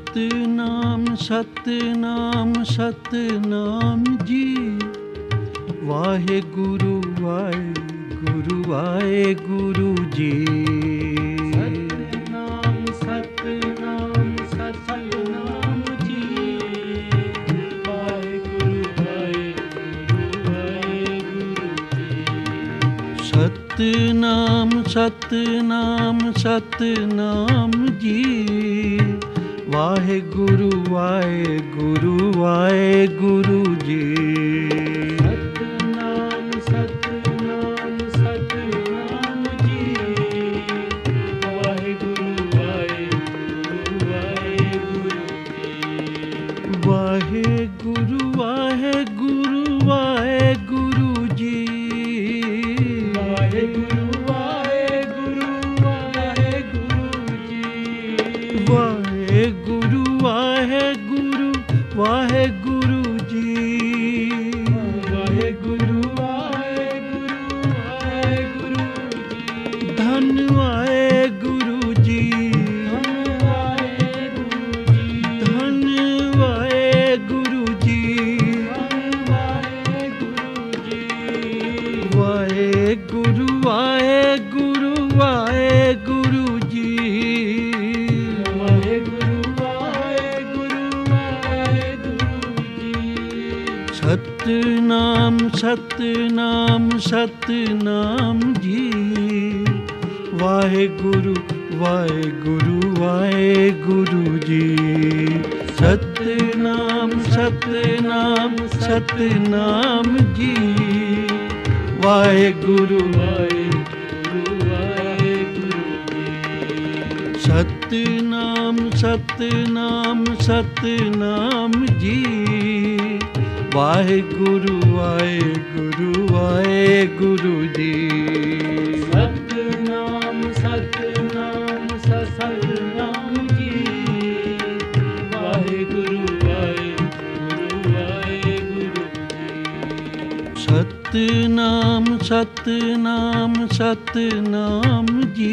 ਸਤਿਨਾਮ ਸਤਿਨਾਮ ਸਤਿਨਾਮ ਜੀ। ਵਾਹਿਗੁਰੂ ਵਾਹਿਗੁਰੂ ਵਾਹਿਗੁਰੂ ਜੀ। ਸਤਿਨਾਮ ਸਤਿਨਾਮ ਸਤਿਨਾਮ ਜੀ। ਵਾਹਿਗੁਰੂ ਵਾਹਿਗੁਰੂ ਵਾਹਿਗੁਰੂ ਜੀ। ਸਤਿਨਾਮ ਸਤਿਨਾਮ ਸਤਿਨਾਮ ਜੀ। ਵਾਹਿਗੁਰੂ ਵਾਹਿਗੁਰੂ ਵਾਹਿਗੁਰੂ ਜੀ। ਸਤਿਨਾਮ ਸਤਿਨਾਮ ਸਤਿਨਾਮ ਜੀ। ਵਾਹਿਗੁਰੂ ਵਾਹਿਗੁਰੂ ਵਾਹਿਗੁਰੂ ਜੀ। ਵਾਹਿਗੁਰੂ ਵਾਹਿਗੁਰੂ ਵਾਹਿਗੁਰੂ ਜੀ। ਵਾਹਿਗੁਰੂ ਵਾਹਿਗੁਰੂ ਵਾਹਿਗੁਰੂ ਜੀ। ਵਾਹਿਗੁਰੂ ਵਾਹਿਗੁਰੂ ਵਾਹਿਗੁਰੂ ਜੀ। ਵਾਹਿਗੁਰੂ ਵਾਹਿਗੁਰੂ ਵਾਹਿਗੁਰੂ ਜੀ। ਧੰਨ ਵਾਹਿਗੁਰੂ ਜੀ। ਧੰਨ ਵਾਹਿਗੁਰੂ ਜੀ। ਵਾਹਿਗੁਰੂ ਵਾਹਿਗੁਰੂ ਵਾਹਿਗੁਰੂ ਜੀ। ਸਤਿਨਾਮ ਸਤਿਨਾਮ ਸਤਿਨਾਮ ਜੀ। ਵਾਹਿਗੁਰੂ ਵਾਹਿਗੁਰੂ ਵਾਹਿਗੁਰੂ ਜੀ। ਸਤਿਨਾਮ ਸਤਿਨਾਮ ਸਤਿਨਾਮ ਜੀ। ਵਾਹਿਗੁਰੂ ਵਾਹਿਗੁਰੂ ਵਾਹਿਗੁਰੂ ਜੀ। ਸਤਿਨਾਮ ਸਤਿਨਾਮ ਸਤਿਨਾਮ ਜੀ। ਵਾਹਿਗੁਰੂ ਵਾਹਿਗੁਰੂ ਵਾਹਿਗੁਰੂ ਜੀ। ਸਤਿਨਾਮ ਸਤਿਨਾਮ ਸਤਿਨਾਮ ਜੀ। ਵਾਹਿਗੁਰੂ ਵਾਹਿਗੁਰੂ ਵਾਹਿਗੁਰੂ ਜੀ। ਸਤਿਨਾਮ ਸਤਿਨਾਮ ਸਤਿਨਾਮ ਜੀ।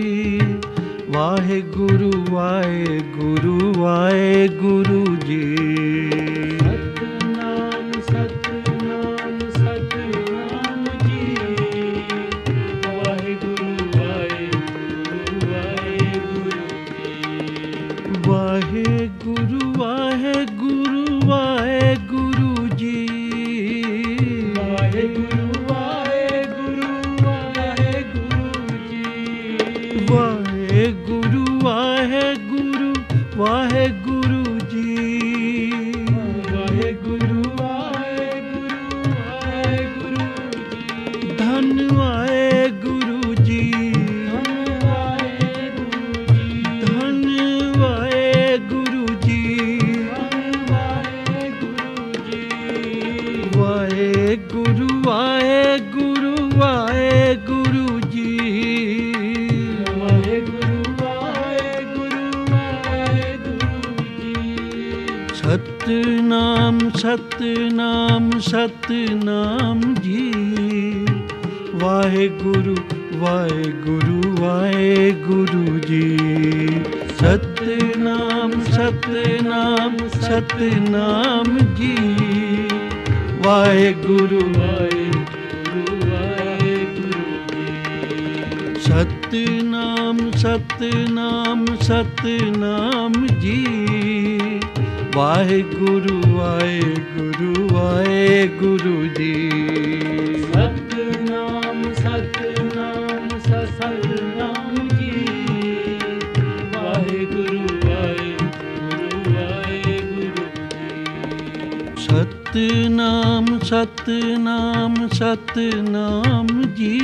ਵਾਹਿਗੁਰੂ ਵਾਹਿਗੁਰੂ ਵਾਹਿਗੁਰੂ ਜੀ। ਵਾਹਿਗੁਰੂ ਵਾਹਿਗੁਰੂ ਵਾਹਿਗੁਰੂ ਜੀ। ਵਾਹਿਗੁਰੂ ਵਾਹਿਗੁਰੂ ਵਾਹਿਗੁਰੂ ਜੀ। ਵਾਹਿਗੁਰੂ ਵਾਹਿਗੁਰੂ ਵਾਹਿਗੁਰੂ ਜੀ। ਵਾਹਿਗੁਰੂ ਵਾਹਿਗੁਰੂ ਵਾਹਿਗੁਰੂ ਜੀ। ਧੰਨ ਵਾਹਿਗੁਰੂ ਜੀ। ਵਾਹਿਗੁਰੂ ਵਾਹਿਗੁਰੂ ਵਾਹਿਗੁਰੂ ਜੀ। ਵਾਹਿਗੁਰੂ ਵਾਹਿਗੁਰੂ ਵਾਹਿਗੁਰੂ ਜੀ। ਸਤਿਨਾਮ ਸਤਿਨਾਮ ਸਤਿਨਾਮ ਜੀ। ਵਾਹਿਗੁਰੂ ਵਾਹਿਗੁਰੂ ਵਾਹਿਗੁਰੂ ਜੀ। ਸਤਿਨਾਮ ਸਤਿਨਾਮ ਸਤਿਨਾਮ ਜੀ। ਵਾਹਿਗੁਰੂ ਵਾਹਿਗੁਰੂ ਵਾਹਿਗੁਰੂ ਜੀ। ਸਤਿਨਾਮ ਸਤਿਨਾਮ ਸਤਿਨਾਮ ਜੀ। ਵਾਹਿਗੁਰੂ ਵਾਹਿਗੁਰੂ ਵਾਹਿਗੁਰੂ ਜੀ। ਸਤਿਨਾਮ ਸਤਿਨਾਮ ਸਤਿਨਾਮ ਜੀ। ਵਾਹਿਗੁਰੂ ਵਾਹਿਗੁਰੂ ਵਾਹਿਗੁਰੂ ਜੀ। ਸਤਿਨਾਮ ਸਤਿਨਾਮ ਸਤਿਨਾਮ ਜੀ।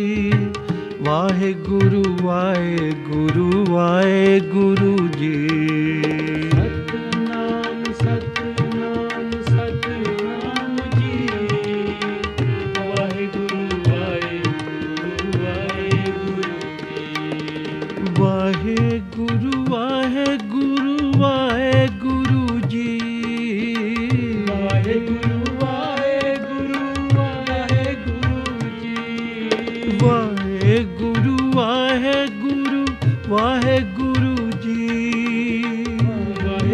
ਵਾਹਿਗੁਰੂ ਵਾਹਿਗੁਰੂ ਵਾਹਿਗੁਰੂ ਜੀ। ਸਤਿਨਾਮ ਸਤਿਨਾਮ ਸਤਿਨਾਮ ਜੀ। ਵਾਹਿਗੁਰੂ ਵਾਹਿਗੁਰੂ ਵਾਹਿਗੁਰੂ ਜੀ। ਵਾਹਿਗੁਰੂ ਵਾਹਿਗੁਰੂ ਵਾਹਿਗੁਰੂ ਜੀ। ਵਾਹਿਗੁਰੂ ਵਾਹਿਗੁਰੂ ਵਾਹਿਗੁਰੂ ਜੀ। ਵਾਹਿਗੁਰੂ ਵਾਹਿਗੁਰੂ ਵਾਹਿਗੁਰੂ ਜੀ।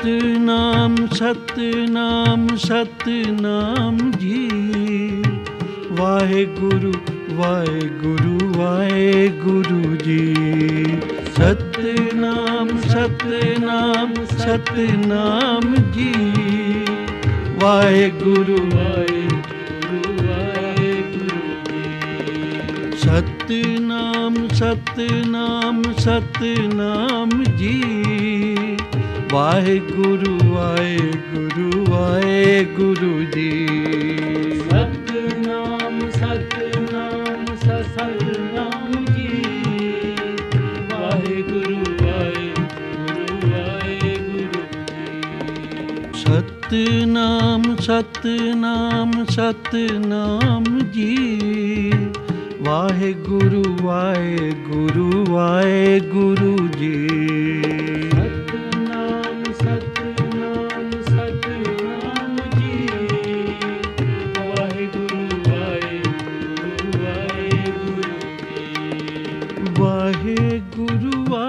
ਸਤਨਾਮ ਸਤਨਾਮ ਸਤਨਾਮ ਜੀ। ਵਾਹਿਗੁਰੂ ਵਾਹਿਗੁਰੂ ਵਾਹਿਗੁਰੂ ਜੀ। ਸਤਨਾਮ ਸਤਨਾਮ ਸਤਨਾਮ ਜੀ। ਵਾਹਿਗੁਰੂ ਵਾਹਿਗੁਰੂ ਵਾਹਿਗੁਰੂ ਜੀ। ਸਤਨਾਮ ਸਤਨਾਮ ਸਤਨਾਮ ਜੀ। ਵਾਹਿਗੁਰੂ ਵਾਹਿਗੁਰੂ ਵਾਹਿਗੁਰੂ ਜੀ। ਸਤਨਾਮ ਸਤਨਾਮ ਸਤਨਾਮ ਜੀ। ਵਾਹਿਗੁਰੂ ਵਾਹਿਗੁਰੂ ਵਾਹਿਗੁਰੂ ਜੀ। ਸਤਨਾਮ ਸਤਨਾਮ ਸਤਨਾਮ ਜੀ। ਵਾਹਿਗੁਰੂ ਵਾਹਿਗੁਰੂ ਵਾਹਿਗੁਰੂ ਜੀ। ਵਾਹਿਗੁਰੂ